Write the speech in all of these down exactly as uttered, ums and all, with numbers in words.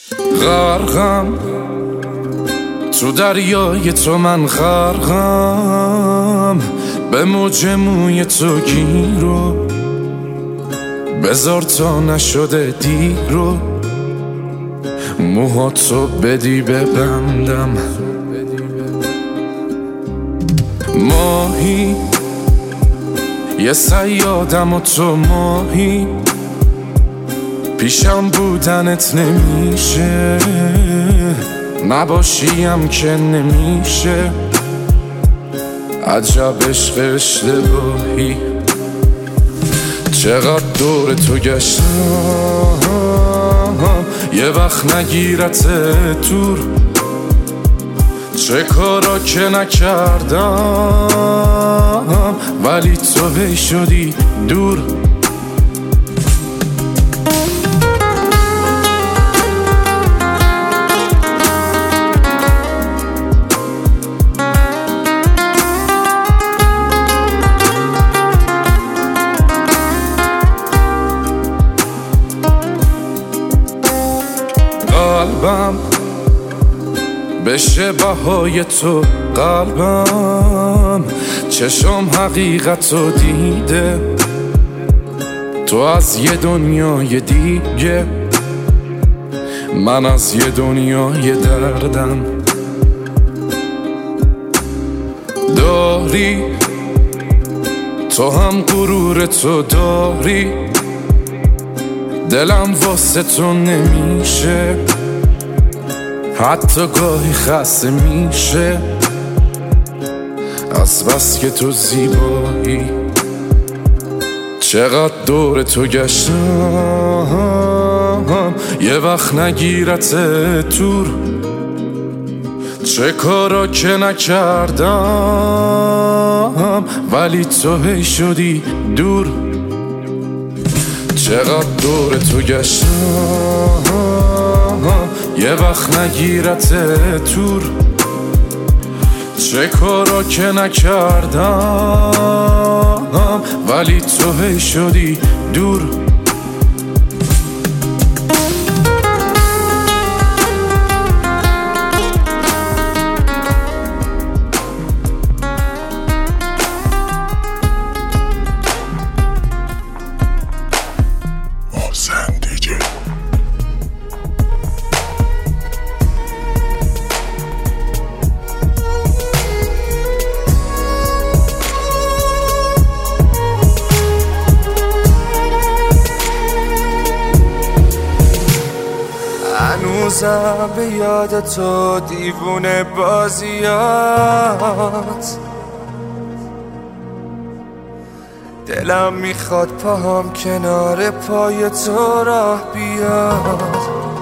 غرقم تو دریای تو، من غرقم به موج موی تو گیرو، بذار تا نشده دیرو، موهاتو بدی ببندم. ماهی یه صیادم و تو ماهی، پیشم بودنت نمیشه، نباشیم که نمیشه. عجب عشق اشتباهی، چقدر دور تو گشتم، یه وقت نگیرت دور. چه کارا که نکردم ولی تو هی شدی دور. قلبم بشه بهای تو، قلبم چشم حقیقتو دیده، تو از یه دنیای دیگه، من از یه دنیای دردم. داری تو هم غرور تو داری، دلم واسه تو نمیشه، حتی گاهی خسته میشه از بس که تو زیبایی. چقدر دور تو گشتم، یه وقت نگیرت دور. چه کارا که نکردم ولی تو هی شدی دور. چقدر دور تو گشتم، یه وقت نگیرت دور. چه کارا که نکردم ولی تو هی شدی دور. هنوزم به یاد تو دیوونه بازیات، دلم میخواد پاهم کنار پای تو راه بیاد.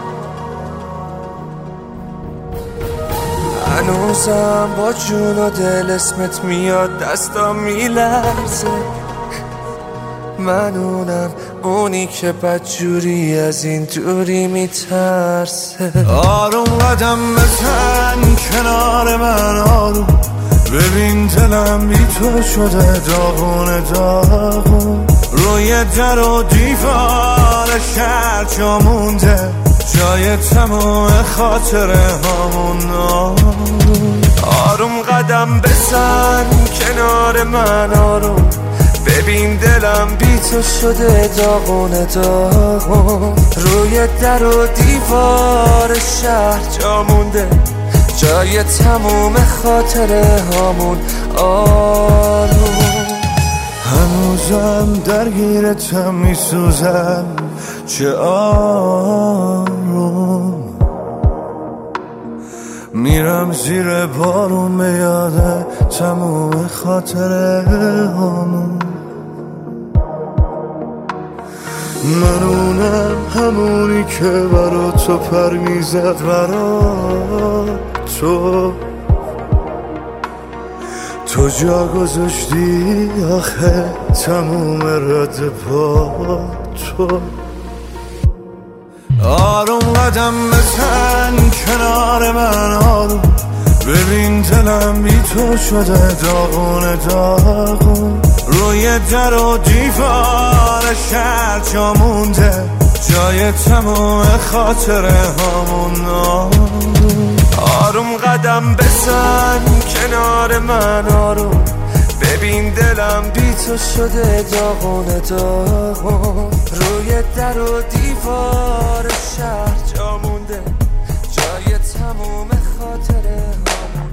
هنوزم با جون و دل اسمت میاد، دستم میلرزه، من اونم اونی که بدجوری از این دوری میترسه. آروم قدم بزن کنار من، آروم ببین دلم بی تو شده داغون داغون. روی در و دیوار شهر جا مونده، جای تمام خاطره هامون. آروم قدم بزن کنار من، آروم ببین دلم بی تو شده داغون داغون. روی در و دیوار شهر جا مونده، جای تموم خاطره هامون. آروم هنوزم درگیرتم میسوزم، چه آروم میرم زیر بارون به یاد تموم خاطره هامون. من اونم همونی که برا تو پر میزد، برا تو تو جا گذاشتی آخه تموم رد پا تو. آروم قدم بزن کنار من، آروم ببین دلم بی تو شده داغون داغون. روی در و دیوار شهر جا مونده، جای تموم خاطره هامون. آروم قدم بزن کنار من آروم، ببین دلم بی تو شده داغونه داغون. روی در و دیوار شهر جا مونده، جای تموم خاطره هامون.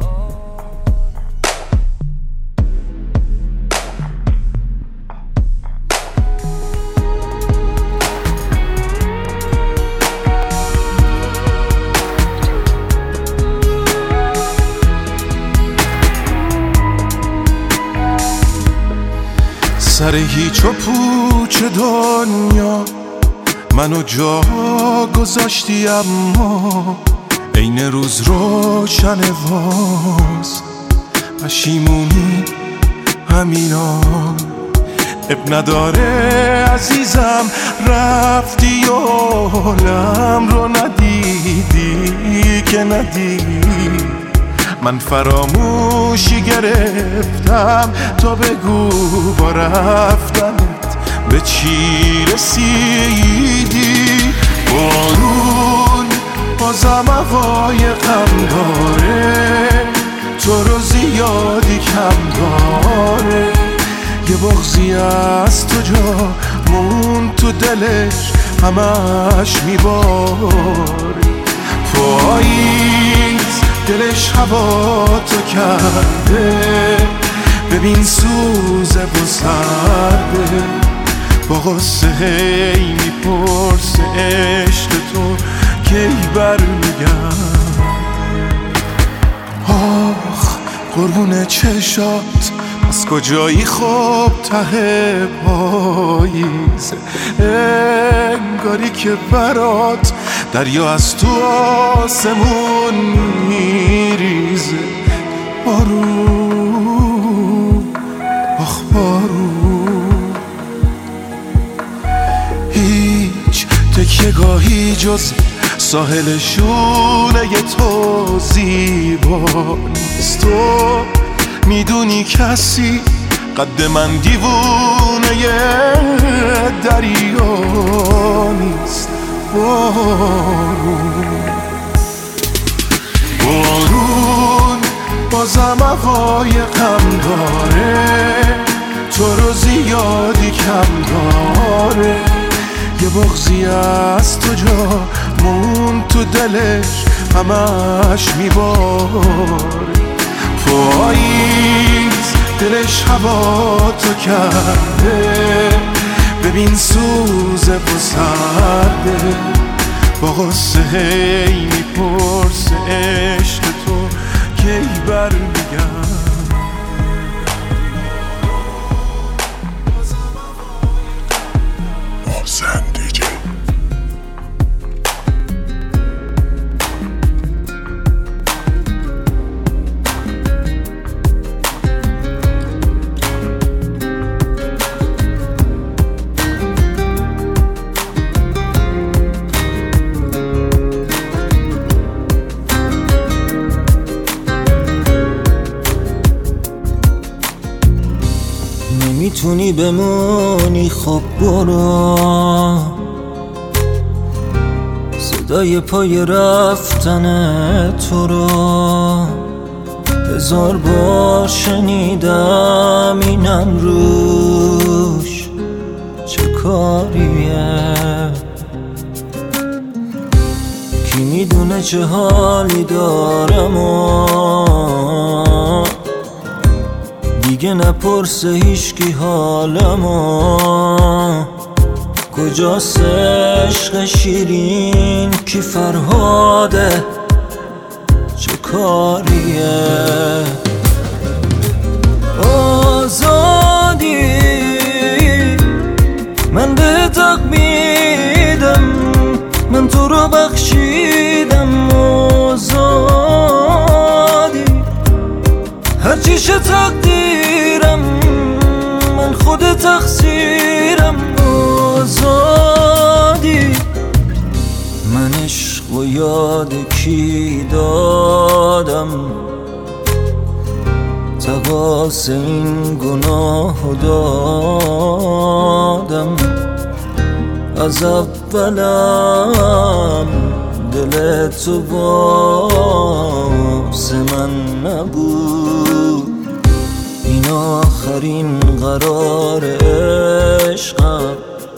سر هیچ و پوچ دنیا منو جا گذاشتی، اما عین روز روشن واز پشیمونی همینا. اب نداره عزیزم رفتی و حالم رو ندیدی که ندیدی. من فراموشی گرفتم تا بگو با رفتنت به چی رسیدی. بارون بازم هوای غم داره، تو رو زیادی کم داره. یه بغضی از تو جا مون تو دلش همش میباره. پاییز دلش هوا تو کرده، ببین سوزه و سرده. با غصه هی میپرسه عشق تو کی برمیگرد. آخ قربون چشات از کجایی خوب ته پاییزه، انگاری که برات دریا از تو آسمون میریزه. بارون آخ بارون، هیچ تکیه گاهی جز ساحل شونه تو زیبا نیست. تو میدونی کسی قد من دیوونه دریا نیست. بارون بارون بازم هوای غم داره، تو رو زیادی کم داره. یه بغضی از تو جا مون تو دلش همش میباره. پاییز دلش هوا تو کرده، ببین سوزه و سرده. با غصه هی میپرسه عشق تو کی برمیگرد. نمیتونی بمونی خب برو، صدای پای رفتن تو رو هزار بار شنیدم. اینم روش چه کاریه؟ کی میدونه چه حالی دارم و دیگه نپرسه هیچکی حالمو. کجاست عشق شیرین کی فرهاده چه کاریه؟ آزادی من به تق میدم، من تو رو بخشیدم. آزادی هرچی شه تقدیرم، من خود تقصیرم. آزادی من عشق و یاد کی دادم، تقاص این گناه دادم. از اولم دل تو واسه من نبود، این آخرین قرار عشقم،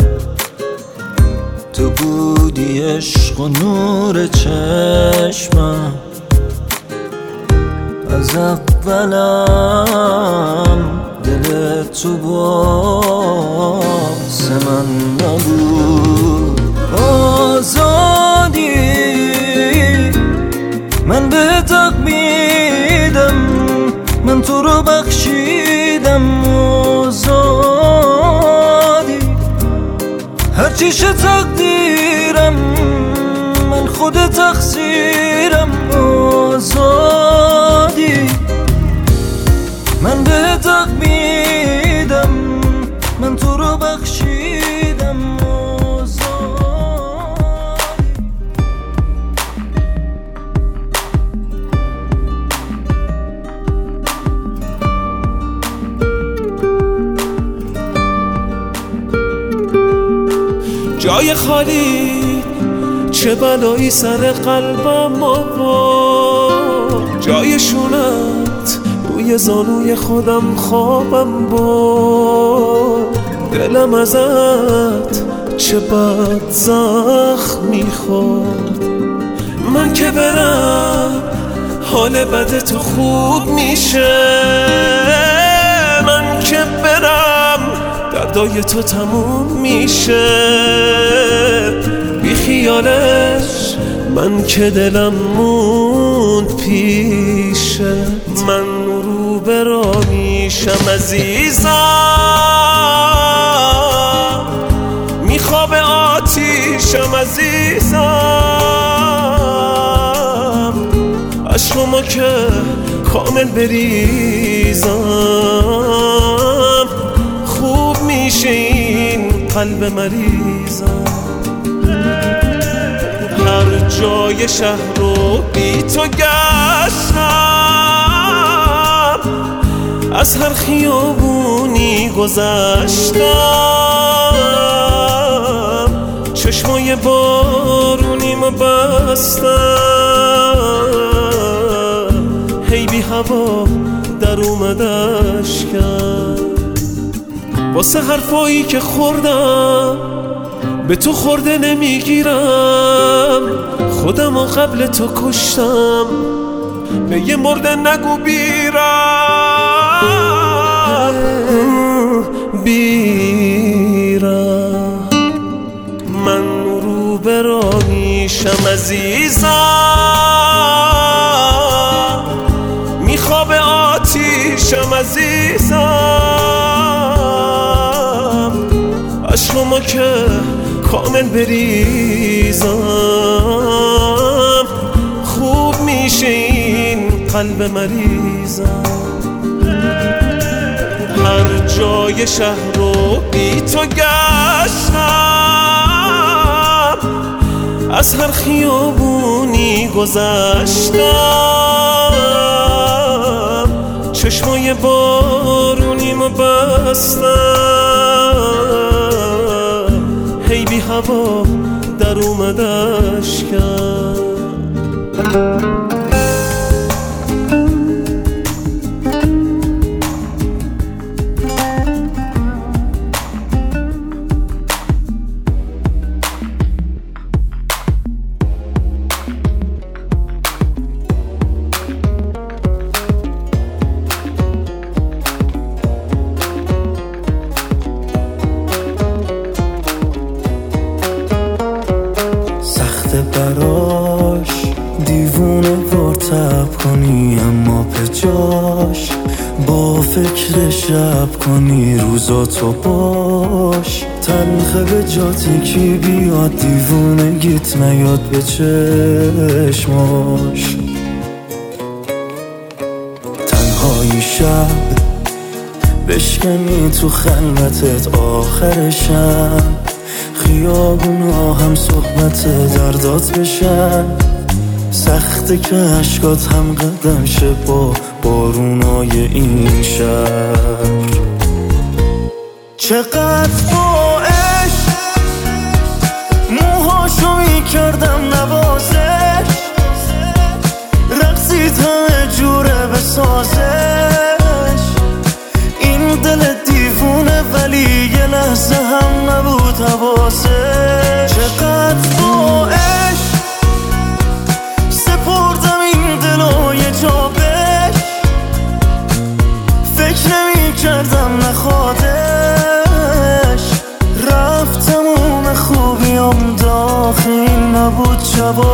تو بودی عشق و نور چشمم. از اولم دل تو واسه من نبود. آزادی من به حق میدم، من تو رو بخشیدم. آزادی هرچی شه تقدیرم، من خود تقصیرم. آزادی من به حق میدم، من تو رو بخشیدم. جای خالی چه بلایی سر قلبم آورد، جای شونت روی زانوی خودم خوابم برد. دلم ازت چه بد زخم میخورد، من که برم حال بد تو خوب میشه. من که برم دردای تو تموم میشه. بی خیالش من که دلم موند پیشه. من رو برا میشم عزیزم، میخواب آتیشم عزیزم. از شما که کامل بریزم، خوب میشه این قلب مریضم. هر جای شهر رو بی تو گشتم، از هر خیابونی گذشتم. چشمای بارونیمو بستم، هی بی هوا در اومدش کرد. واسه حرفایی که خوردم به تو خورده نمیگیرم. خودم و قبل تو کشتم، به یه مرده نگو بیرم بیرم. من رو برا میشم عزیزم، میخواب آتیشم عزیزم. از شما که کامل بریزم، خوب میشه این قلب مریضم. هر جای شهر رو بی تو گشتم، از هر خیابونی گذشتم. چشمای بارونیمو بستم، هی بی هوا در اومدش کرد. براش دیوونه وارتب کنی، اما به جاش با فکر شب کنی. روزاتو باش تلخه به جاتی کی بیاد، دیوونه گیت نیاد به چشماش. تنهایی شب بشکنی تو خلوتت آخر شب، خیابونا هم صحبت دردات بشن. سخته که عشقات هم قدم شه با بارونای این شهر. چقدر با عشق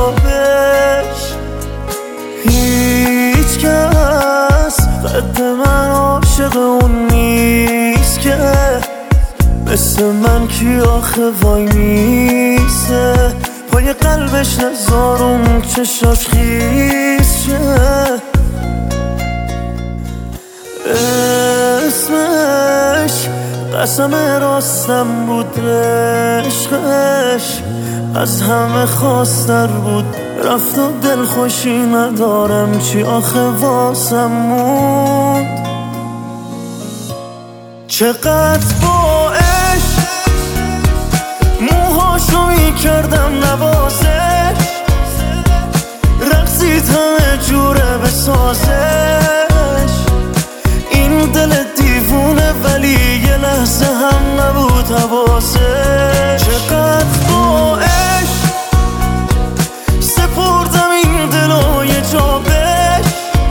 جوابش. هیچ کس قد من عاشق اون نیست که مثل من کی آخه وای میسه پای قلبش نزارون چشاش خیس شه. اسمش قسم راستم بود، عشقش از همه خواستر بود. رفت و دل خوشی ندارم چی آخه واسم موند. چقدر با عشق موهاشو میکردم نوازش، رقصید همه جوره بسازش. این دل دیوونه ولی یه لحظه هم نبود حواسش. چقدر با عشق سپردم این دلو یه جا بهش،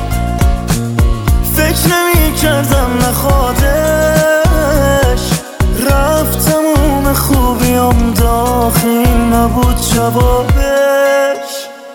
فکر نمی کردم نخوادش. رفتم اون خوبیام داخل نبود جوابش.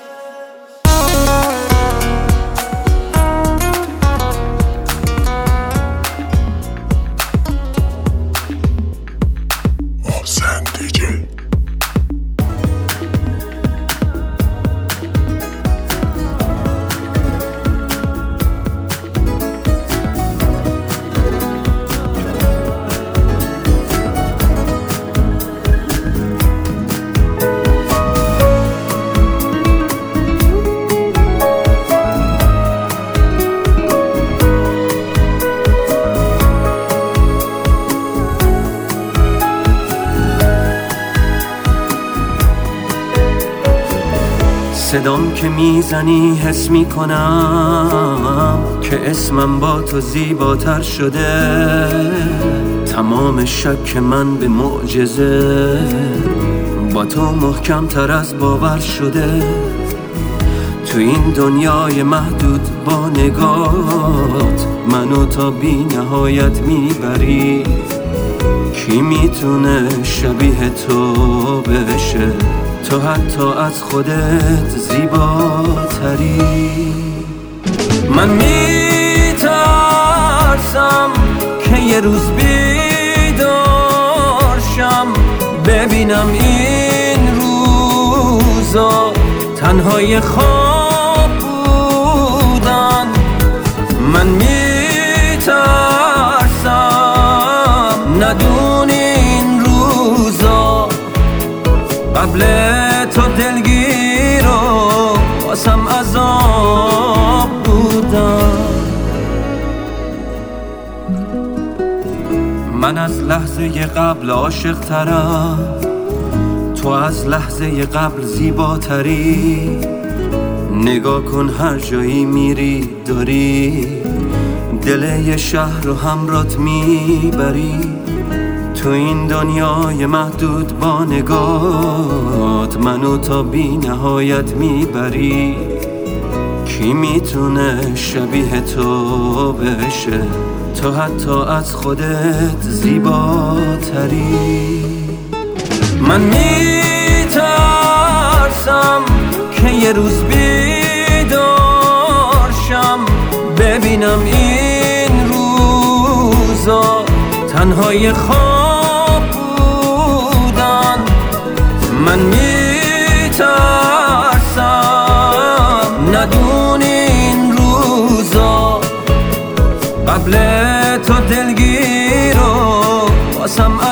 صدام که میزنی حس میکنم که اسمم با تو زیباتر شده. تمام شک من به معجزه با تو محکم تر از باور شده. تو این دنیای محدود با نگاهت منو تا بی نهایت میبری. کی میتونه شبیه تو بشه؟ تو حتی از خودت زیباتری. من میترسم که یه روز بیدار شم ببینم این روزا تنهای خواب بودن. من میترسم ندونی این روزا قبل تو دلگیر و واسم عذاب بودم. من از لحظه قبل عاشق ترم، تو از لحظه قبل زیباتری. نگاه کن هر جایی میری داری دل یه شهر رو همرات میبری. تو این دنیای محدود با نگاهت منو تا بی نهایت میبری. کی میتونه شبیه تو بشه؟ تو حتی از خودت زیباتری. من میترسم که یه روز بیدار شم ببینم این روزا تنهای خواب بودن. من میترسم ندونی این روزا قبل تو دلگیر و واسم